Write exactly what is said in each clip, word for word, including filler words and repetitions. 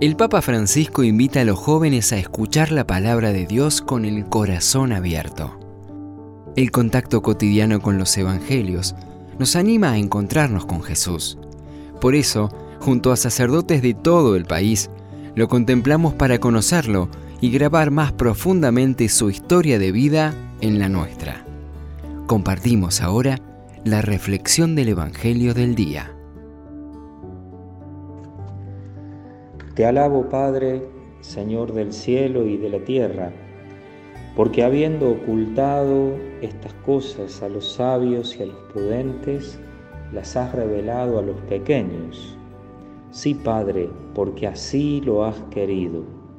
El Papa Francisco invita a los jóvenes a escuchar la palabra de Dios con el corazón abierto. El contacto cotidiano con los evangelios nos anima a encontrarnos con Jesús. Por eso, junto a sacerdotes de todo el país, lo contemplamos para conocerlo y grabar más profundamente su historia de vida en la nuestra. Compartimos ahora la reflexión del Evangelio del día. Te alabo, Padre, Señor del cielo y de la tierra, porque habiendo ocultado estas cosas a los sabios y a los prudentes, las has revelado a los pequeños. Sí, Padre, porque así lo has querido.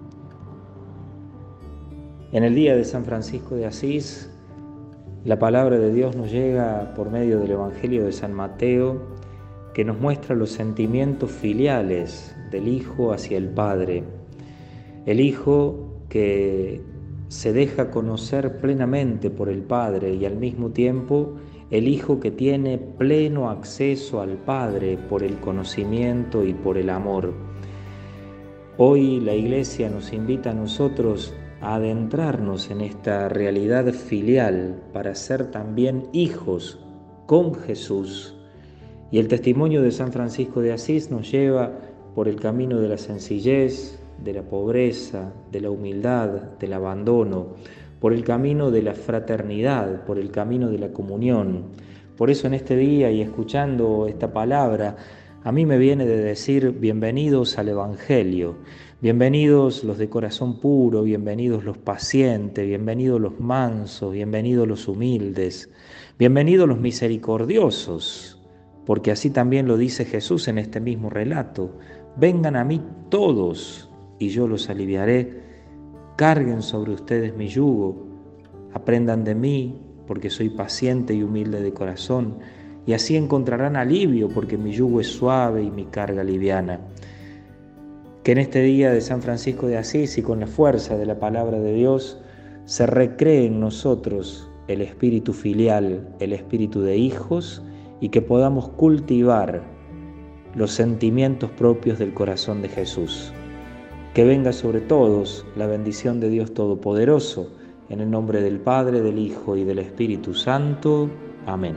En el día de San Francisco de Asís, la palabra de Dios nos llega por medio del Evangelio de San Mateo, que nos muestra los sentimientos filiales del Hijo hacia el Padre. El Hijo que se deja conocer plenamente por el Padre y al mismo tiempo el Hijo que tiene pleno acceso al Padre por el conocimiento y por el amor. Hoy la Iglesia nos invita a nosotros a adentrarnos en esta realidad filial para ser también hijos con Jesús. Y el testimonio de San Francisco de Asís nos lleva por el camino de la sencillez, de la pobreza, de la humildad, del abandono, por el camino de la fraternidad, por el camino de la comunión. Por eso en este día y escuchando esta palabra, a mí me viene de decir bienvenidos al Evangelio, bienvenidos los de corazón puro, bienvenidos los pacientes, bienvenidos los mansos, bienvenidos los humildes, bienvenidos los misericordiosos, porque así también lo dice Jesús en este mismo relato. Vengan a mí todos y yo los aliviaré. Carguen sobre ustedes mi yugo. Aprendan de mí porque soy paciente y humilde de corazón. Y así encontrarán alivio porque mi yugo es suave y mi carga liviana. Que en este día de San Francisco de Asís y con la fuerza de la palabra de Dios se recree en nosotros el espíritu filial, el espíritu de hijos, y que podamos cultivar los sentimientos propios del corazón de Jesús. Que venga sobre todos la bendición de Dios Todopoderoso, en el nombre del Padre, del Hijo y del Espíritu Santo. Amén.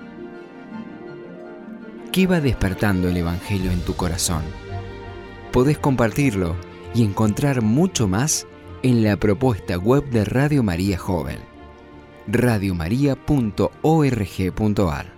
¿Qué va despertando el Evangelio en tu corazón? Podés compartirlo y encontrar mucho más en la propuesta web de Radio María Joven, radio maría punto org punto ar.